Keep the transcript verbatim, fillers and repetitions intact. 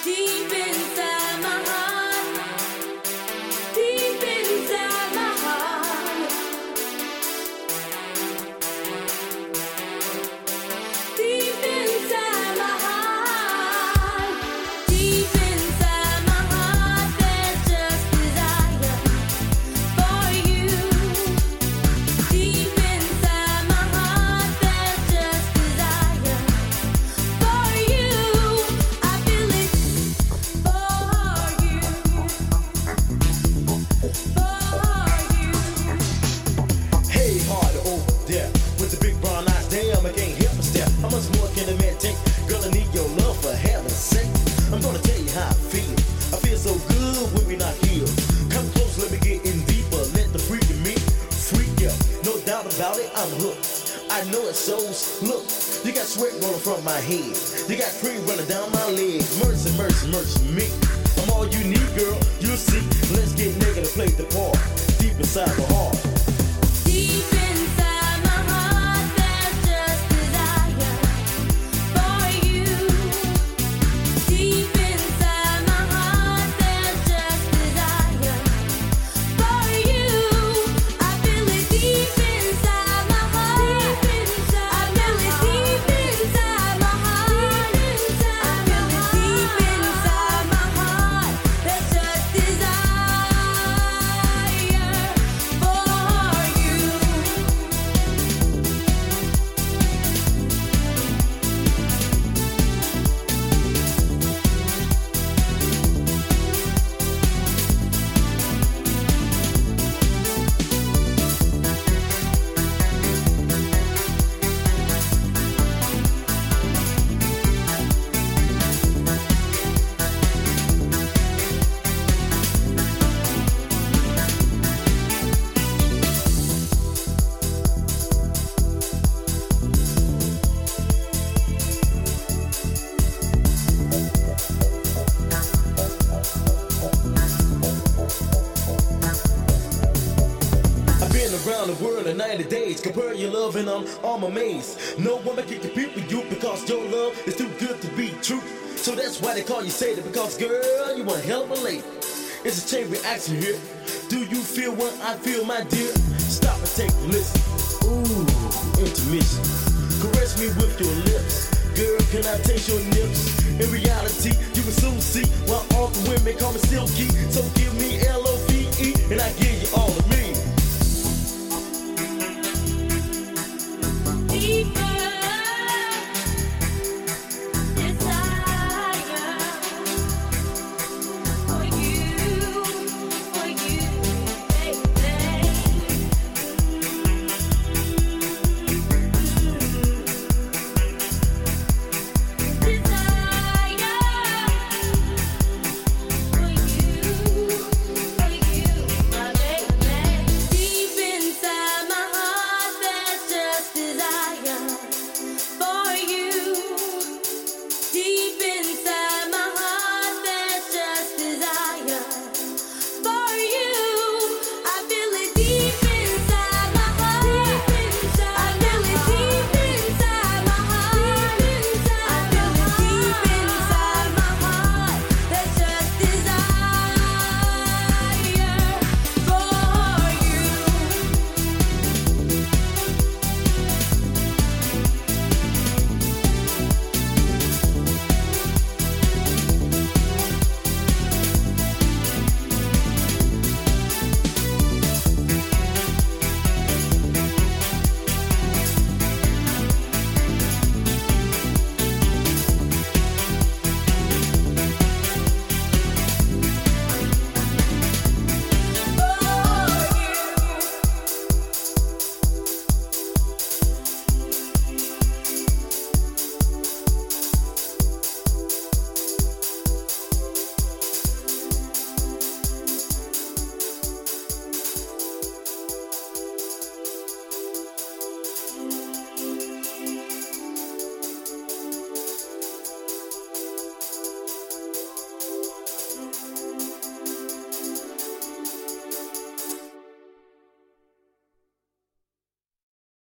Deep inside my heart, deep inside my heart, deep inside my heart, deep inside my heart, there's just desire for you. Deep inside my heart, there's just desire for you. I feel it for you, for you. Hey, harder over there with the big brown eyes. Damn, I can't help but stare. How much more can a man take? Girl, I need your love for heaven's sake. I'm gonna tell you how I feel. I feel so good when we're not here. Come close, let me get in deeper. Let the freak in me freak ya. No doubt about it, I'm hooked. I know it shows. Look, you got sweat rolling from my head. You got cream running down my leg. Mercy, mercy, mercy me. I'm all you need, girl. You'll see. Let's get naked and play the part. Deep inside my heart. Deep inside my heart, there's just desire for you. Deep inside my heart, there's just desire for you. I feel it deep inside my heart. I feel it deep inside my heart. I feel it deep inside my heart. There's just desire for you. I've been around the world in ninety days. Compare your love and I'm, I'm amazed. No woman can compete with you because your love is too good to be true. So that's why they call you Satan, because girl, you one hell of a lady. It's a chain reaction here. Do you feel what I feel, my dear? Stop and take a listen. Ooh, intermission. Caress me with your lips. Girl, can I taste your nips? In reality, you can soon see why all the women call me silky. So give me L O V E and I give you all the